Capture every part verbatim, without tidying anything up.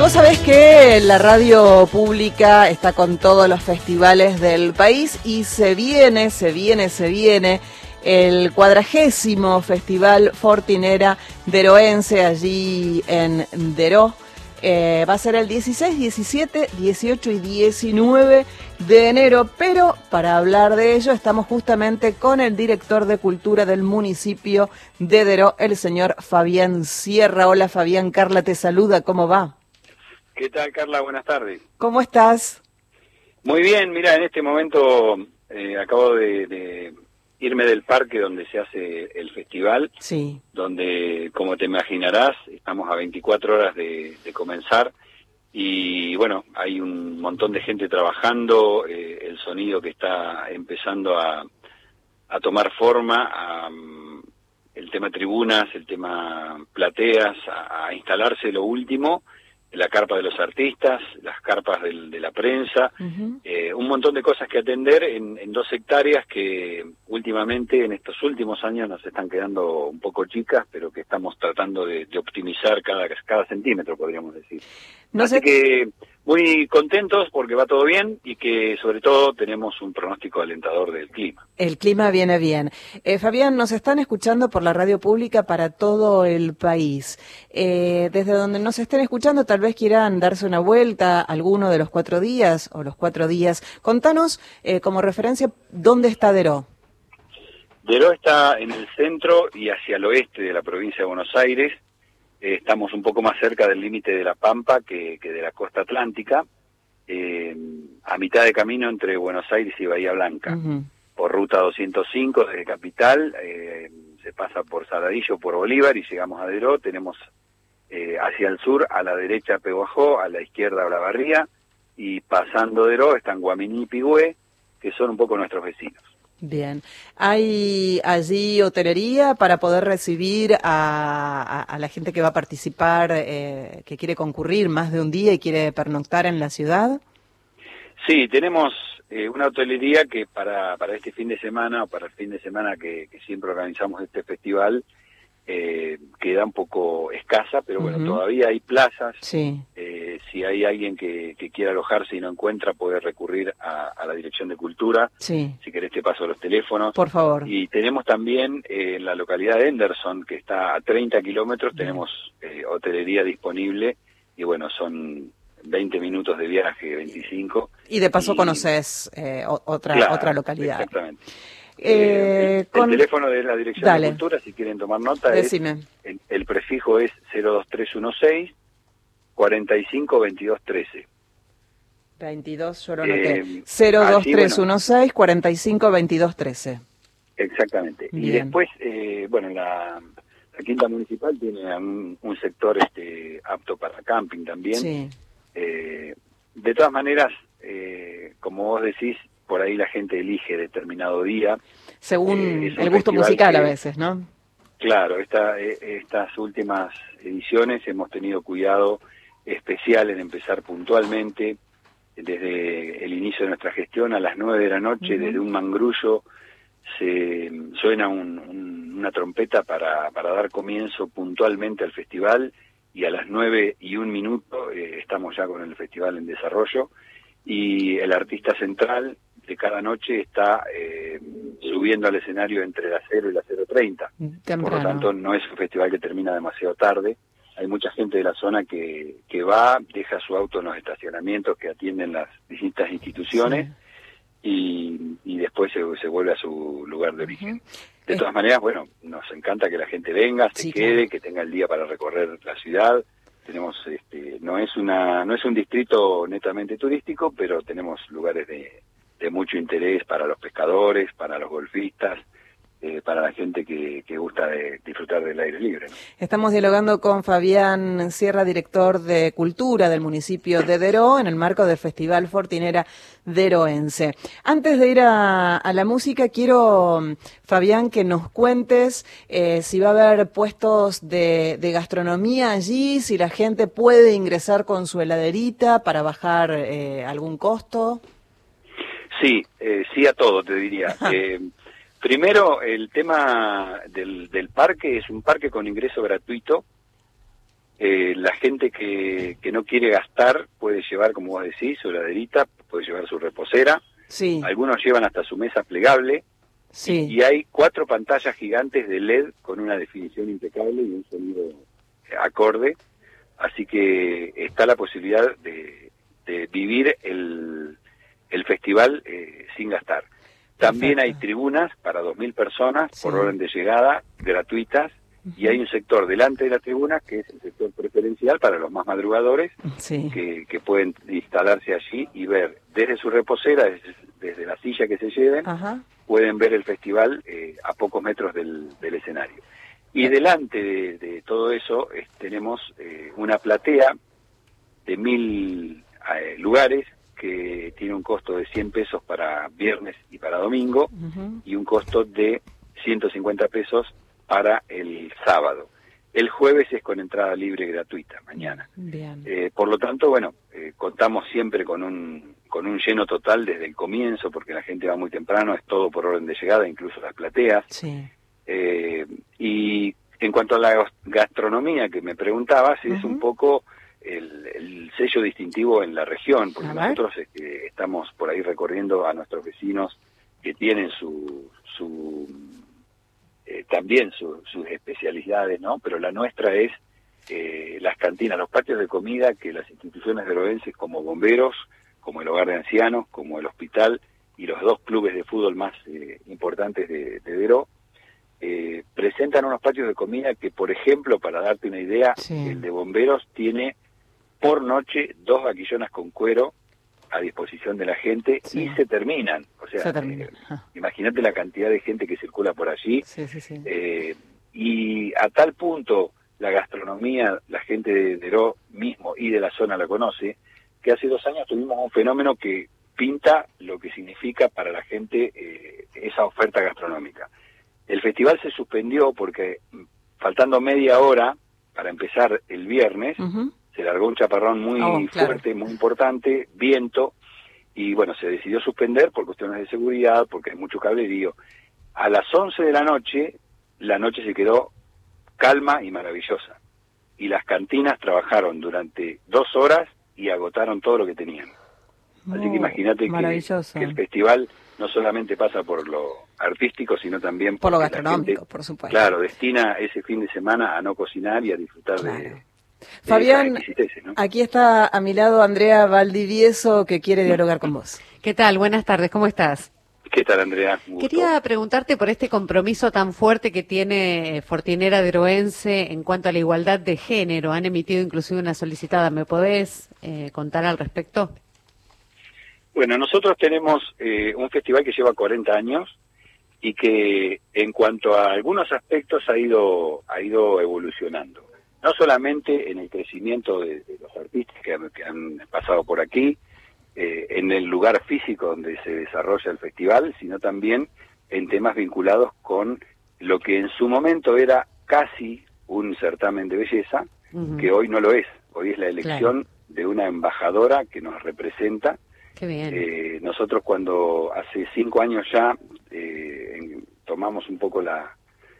vos sabés que la radio pública está con todos los festivales del país y se viene, se viene, se viene el cuadragésimo Festival Fortinera Deroense allí en Deró. Eh, va a ser el dieciséis, diecisiete, dieciocho y diecinueve de enero, pero para hablar de ello estamos justamente con el director de Cultura del municipio de Deró, el señor Fabián Sierra. Hola Fabián, Carla te saluda, ¿cómo va? ¿Qué tal, Carla? Buenas tardes. ¿Cómo estás? Muy bien, mira, en este momento eh, acabo de, de irme del parque donde se hace el festival, sí, donde, como te imaginarás, estamos a veinticuatro horas de, de comenzar y, bueno, hay un montón de gente trabajando, eh, el sonido que está empezando a, a tomar forma, a, el tema tribunas, el tema plateas, a, a instalarse lo último, la carpa de los artistas, las carpas del, de la prensa, uh-huh. eh, un montón de cosas que atender en, en dos hectáreas que últimamente, en estos últimos años, nos están quedando un poco chicas, pero que estamos tratando de, de optimizar cada, cada centímetro, podríamos decir. No Así sé... que muy contentos porque va todo bien y que sobre todo tenemos un pronóstico alentador del clima. El clima viene bien. Eh, Fabián, nos están escuchando por la radio pública para todo el país. Eh, desde donde nos estén escuchando, tal vez quieran darse una vuelta alguno de los cuatro días o los cuatro días. Contanos eh, como referencia, ¿dónde está Deró? Deró está en el centro y hacia el oeste de la provincia de Buenos Aires. Eh, estamos un poco más cerca del límite de la Pampa que, que de la costa atlántica, eh, a mitad de camino entre Buenos Aires y Bahía Blanca. Uh-huh. Por ruta doscientos cinco desde Capital, eh, se pasa por Saladillo, por Bolívar y llegamos a Deró. Tenemos eh, hacia el sur, a la derecha Pehuajó, a la izquierda Olavarría, y pasando Deró están Guaminí y Pigüé, que son un poco nuestros vecinos. Bien. ¿Hay allí hotelería para poder recibir a, a, a la gente que va a participar, eh, que quiere concurrir más de un día y quiere pernoctar en la ciudad? Sí, tenemos eh, una hotelería que para, para este fin de semana, o para el fin de semana que, que siempre organizamos este festival, eh, queda un poco escasa, pero bueno, uh-huh. todavía hay plazas. Sí. Eh, si hay alguien que, que quiera alojarse y no encuentra, puede recurrir a, a la Dirección de Cultura. Sí. Si querés te paso los teléfonos. Por favor. Y tenemos también eh, en la localidad de Henderson, que está a treinta kilómetros, tenemos eh, hotelería disponible y bueno, son veinte minutos de viaje, veinticinco. Y de paso y... conoces eh, otra, claro, otra localidad. Exactamente. Eh, el, con... el teléfono de la Dirección Dale. de Cultura, si quieren tomar nota, Decime. es el, el prefijo es cero dos tres uno seis, cuarenta y cinco, veintidós, trece. veintidós, yo lo noté. Eh, cero dos tres uno seis, cuarenta y cinco, veintidós, trece. Exactamente. Bien. Y después, eh, bueno, la, la Quinta Municipal tiene un, un sector este apto para camping también. Sí. Eh, de todas maneras, eh, como vos decís, por ahí la gente elige determinado día. Según eh, el gusto musical que, a veces, ¿no? Claro, esta, eh, estas últimas ediciones hemos tenido cuidado especial en empezar puntualmente desde el inicio de nuestra gestión a las nueve de la noche, uh-huh. desde un mangrullo se suena un, un, una trompeta para, para dar comienzo puntualmente al festival y a las nueve y un minuto eh, estamos ya con el festival en desarrollo y el artista central de cada noche está eh, subiendo al escenario entre las cero y las cero treinta. Temprano. Por lo tanto, no es un festival que termina demasiado tarde. Hay mucha gente de la zona que, que va, deja su auto en los estacionamientos que atienden las distintas instituciones sí. y, y después se, se vuelve a su lugar de origen. Uh-huh. De todas maneras, bueno, nos encanta que la gente venga, se sí, quede, claro. que tenga el día para recorrer la ciudad. Tenemos, este, no es una, no es un distrito netamente turístico, pero tenemos lugares de de mucho interés para los pescadores, para los golfistas, eh, para la gente que, que gusta de disfrutar del aire libre, ¿no? Estamos dialogando con Fabián Sierra, director de Cultura del municipio de Deró, en el marco del Festival Fortinera Deroense. Antes de ir a, a la música, quiero, Fabián, que nos cuentes eh, si va a haber puestos de, de gastronomía allí, si la gente puede ingresar con su heladerita para bajar eh, algún costo. Sí, eh, sí a todo, te diría. Eh, primero, el tema del, del parque es un parque con ingreso gratuito. Eh, la gente que, que no quiere gastar puede llevar, como vos decís, su heladerita, puede llevar su reposera. Sí. Algunos llevan hasta su mesa plegable. Sí. Y, y hay cuatro pantallas gigantes de L E D con una definición impecable y un sonido acorde. Así que está la posibilidad de, de vivir el, el festival eh, sin gastar. También Perfecto. hay tribunas para dos mil personas Sí. por orden de llegada, gratuitas, uh-huh. y hay un sector delante de la tribuna que es el sector preferencial para los más madrugadores, sí. que, que pueden instalarse allí y ver desde su reposera, desde, desde la silla que se lleven, Ajá. pueden ver el festival eh, a pocos metros del, del escenario. Y delante de, de todo eso eh, tenemos eh, una platea de mil eh, lugares que tiene un costo de cien pesos para viernes y para domingo, uh-huh. y un costo de ciento cincuenta pesos para el sábado. El jueves es con entrada libre gratuita, mañana. Bien. Eh, por lo tanto, bueno, eh, contamos siempre con un con un lleno total desde el comienzo, porque la gente va muy temprano, es todo por orden de llegada, incluso las plateas. Sí. Eh, y en cuanto a la gastronomía que me preguntabas, uh-huh. es un poco el, el sello distintivo en la región, porque nosotros eh, estamos por ahí recorriendo a nuestros vecinos que tienen su, su eh, también su, sus especialidades, ¿no? Pero la nuestra es eh, las cantinas, los patios de comida que las instituciones veroenses como Bomberos, como el Hogar de Ancianos, como el Hospital y los dos clubes de fútbol más eh, importantes de, de Veró, eh, presentan unos patios de comida que, por ejemplo, para darte una idea, sí. el de Bomberos tiene por noche dos vaquillonas con cuero a disposición de la gente, sí. y se terminan. O sea, termina. eh, imagínate la cantidad de gente que circula por allí. Sí, sí, sí. Eh, y a tal punto la gastronomía, la gente de Veró mismo y de la zona la conoce, que hace dos años tuvimos un fenómeno que pinta lo que significa para la gente eh, esa oferta gastronómica. El festival se suspendió porque, faltando media hora para empezar el viernes, uh-huh. se largó un chaparrón muy oh, fuerte, claro. muy importante, viento, y bueno, se decidió suspender por cuestiones de seguridad, porque hay mucho cablerío. A las once de la noche, la noche se quedó calma y maravillosa. Y las cantinas trabajaron durante dos horas y agotaron todo lo que tenían. Oh, Así que imagínate que, que el festival no solamente pasa por lo artístico, sino también por lo gastronómico, gente, por supuesto. Claro, destina ese fin de semana a no cocinar y a disfrutar claro. de, de Fabián, ¿no? Aquí está a mi lado Andrea Valdivieso, que quiere dialogar con vos. ¿Qué tal? Buenas tardes, ¿cómo estás? ¿Qué tal, Andrea? Un gusto. Quería preguntarte por este compromiso tan fuerte que tiene Fortinera Veroense en cuanto a la igualdad de género. Han emitido inclusive una solicitada. ¿Me podés eh, contar al respecto? Bueno, nosotros tenemos eh, un festival que lleva cuarenta años y que en cuanto a algunos aspectos ha ido ha ido evolucionando. No solamente en el crecimiento de, de los artistas que han, que han pasado por aquí, eh, en el lugar físico donde se desarrolla el festival, sino también en temas vinculados con lo que en su momento era casi un certamen de belleza, uh-huh. que hoy no lo es. Hoy es la elección claro. de una embajadora que nos representa. Qué bien. Eh, nosotros cuando hace cinco años ya eh, en, tomamos un poco la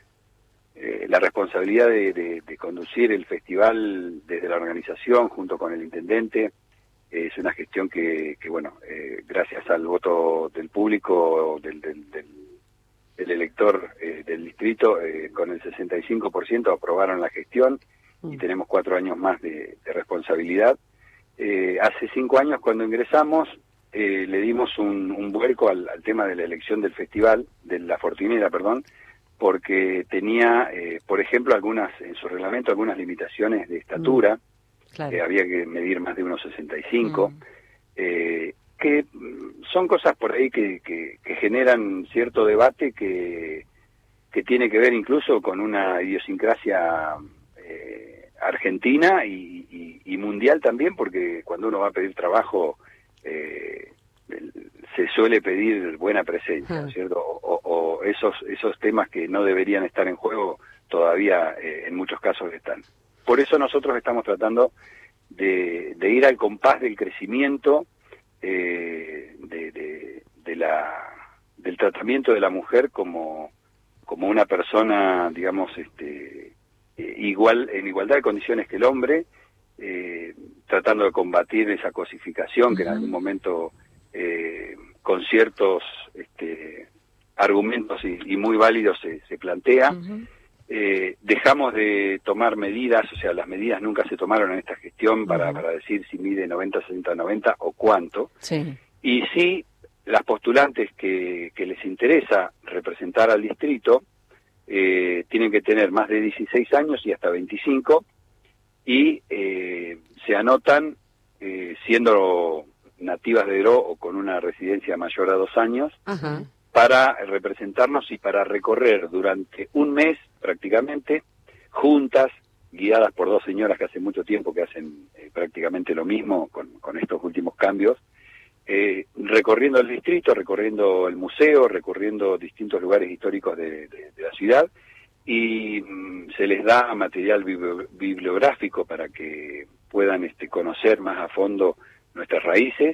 eh, la responsabilidad de, de, de conducir el festival desde la organización junto con el intendente. Eh, es una gestión que, que bueno, eh, gracias al voto del público, del, del, del, del elector eh, del distrito, eh, con el sesenta y cinco por ciento aprobaron la gestión mm. y tenemos cuatro años más de, de responsabilidad. Eh, hace cinco años cuando ingresamos eh, le dimos un, un vuelco al, al tema de la elección del festival, de la Fortinera, perdón, porque tenía, eh, por ejemplo, algunas en su reglamento algunas limitaciones de estatura, mm, claro. eh, había que medir más de uno sesenta y cinco, mm. eh, que son cosas por ahí que, que, que generan cierto debate que, que tiene que ver incluso con una idiosincrasia eh, argentina y, y, y mundial también, porque cuando uno va a pedir trabajo eh, se suele pedir buena presencia, ¿no es cierto? O, o esos esos temas que no deberían estar en juego todavía eh, en muchos casos están. Por eso nosotros estamos tratando de, de ir al compás del crecimiento eh, de, de, de la del tratamiento de la mujer como como una persona, digamos, este eh, igual en igualdad de condiciones que el hombre, eh, tratando de combatir esa cosificación uh-huh. que en algún momento eh, con ciertos este, argumentos y, y muy válidos se, se plantea. Uh-huh. Eh, dejamos de tomar medidas, o sea, las medidas nunca se tomaron en esta gestión para, uh-huh. para decir si mide noventa, sesenta, noventa o cuánto. Sí. Y sí, las postulantes que, que les interesa representar al distrito eh, tienen que tener más de dieciséis años y hasta veinticinco, y eh, se anotan eh, siendo nativas de Deró o con una residencia mayor a dos años, uh-huh. para representarnos y para recorrer durante un mes prácticamente, juntas, guiadas por dos señoras que hace mucho tiempo que hacen eh, prácticamente lo mismo con, con estos últimos cambios, eh, recorriendo el distrito, recorriendo el museo, recorriendo distintos lugares históricos de, de, de la ciudad, y mm, se les da material bibliográfico para que puedan este, conocer más a fondo nuestras raíces.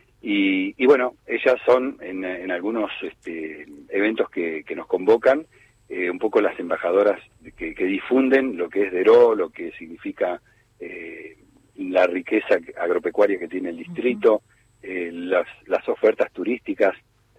Y, y bueno, ellas son en, en algunos este, eventos que, que nos convocan, eh, un poco las embajadoras que, que difunden lo que es Deró, lo que significa eh, la riqueza agropecuaria que tiene el distrito, uh-huh. eh, las, las ofertas turísticas,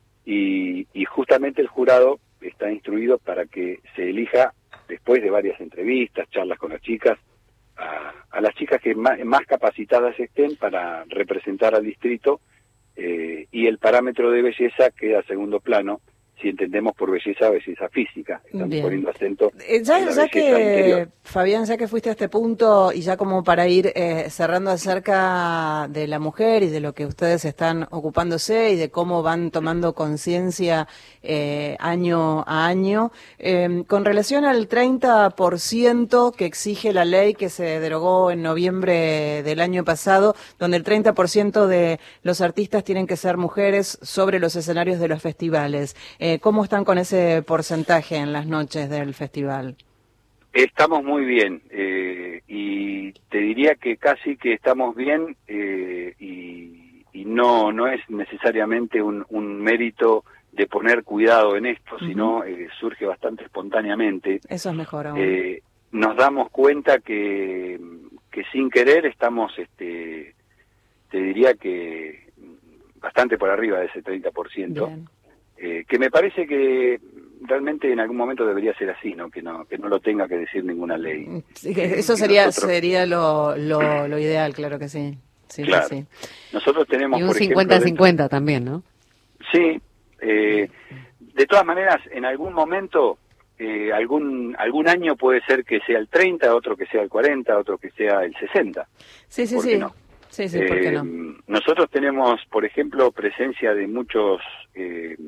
y, y justamente el jurado está instruido para que se elija, después de varias entrevistas, charlas con las chicas, a, a las chicas que más, más capacitadas estén para representar al distrito. Eh, y el parámetro de belleza queda a segundo plano, si entendemos por belleza, belleza física. Estamos Bien. poniendo acento eh, ya, en la ya que, interior. Fabián, ya que fuiste a este punto, y ya como para ir eh, cerrando acerca de la mujer y de lo que ustedes están ocupándose y de cómo van tomando conciencia eh, año a año, eh, con relación al treinta por ciento que exige la ley que se derogó en noviembre del año pasado, donde el treinta por ciento de los artistas tienen que ser mujeres sobre los escenarios de los festivales. Eh, ¿Cómo están con ese porcentaje en las noches del festival? Estamos muy bien, eh, y te diría que casi que estamos bien, eh, y, y no no es necesariamente un, un mérito de poner cuidado en esto, uh-huh. sino eh, surge bastante espontáneamente. Eso es mejor aún. Eh, nos damos cuenta que, que sin querer estamos, este, te diría que bastante por arriba de ese treinta por ciento. Bien. Eh, que me parece que realmente en algún momento debería ser así, ¿no? Que no que no lo tenga que decir ninguna ley. Sí, que eso sería nosotros... sería lo, lo, lo ideal, claro que sí. Sí, claro. Sí. Nosotros tenemos, y un por cincuenta cincuenta dentro... también, ¿no? Sí. Eh, de todas maneras, en algún momento, eh, algún algún año puede ser que sea el treinta, otro que sea el cuarenta, otro que sea el sesenta. Sí, sí, ¿Por sí. qué no? Sí, sí, ¿por qué no? Eh, nosotros tenemos, por ejemplo, presencia de muchos eh,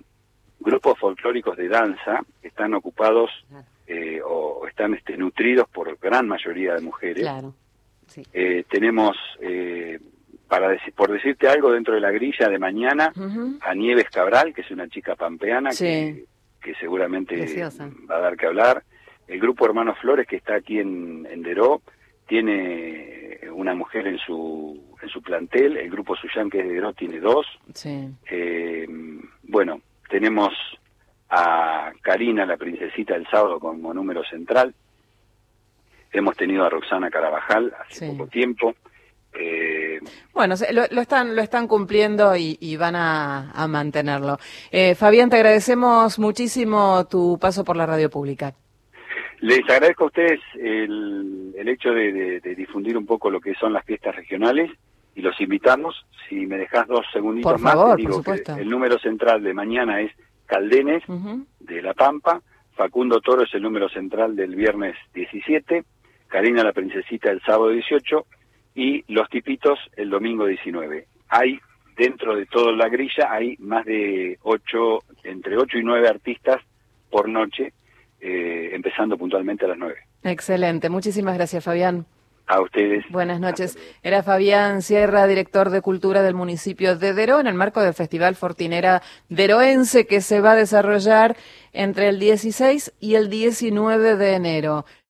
grupos folclóricos de danza que están ocupados eh, o están este, nutridos por gran mayoría de mujeres. Claro, sí. Eh, tenemos, eh, para decir, por decirte algo, dentro de la grilla de mañana, uh-huh. a Nieves Cabral, que es una chica pampeana, sí. que, que seguramente Preciosa. Va a dar que hablar. El grupo Hermanos Flores, que está aquí en, en Deró, tiene una mujer en su en su plantel. El grupo Suyán, que es de Deró, tiene dos. Sí. Eh, bueno, tenemos a Karina, la princesita del sábado, como número central. Hemos tenido a Roxana Carabajal hace sí. poco tiempo. Eh, bueno, lo, lo están lo están cumpliendo y, y van a, a mantenerlo. Eh, Fabián, te agradecemos muchísimo tu paso por la radio pública. Les agradezco a ustedes el, el hecho de, de, de difundir un poco lo que son las fiestas regionales, y los invitamos. Si me dejas dos segunditos por más, favor, te digo por supuesto. Que el número central de mañana es Caldenes, uh-huh. de La Pampa. Facundo Toro es el número central del viernes diecisiete, Karina la princesita el sábado dieciocho, y Los Tipitos el domingo diecinueve. Hay, dentro de toda la grilla, hay más de ocho, entre ocho y nueve artistas por noche, Eh, empezando puntualmente a las nueve. Excelente, muchísimas gracias, Fabián. A ustedes. Buenas noches. Era Fabián Sierra, director de Cultura del municipio de Deró, en el marco del Festival Fortinera Deroense, que se va a desarrollar entre el dieciséis y el diecinueve de enero.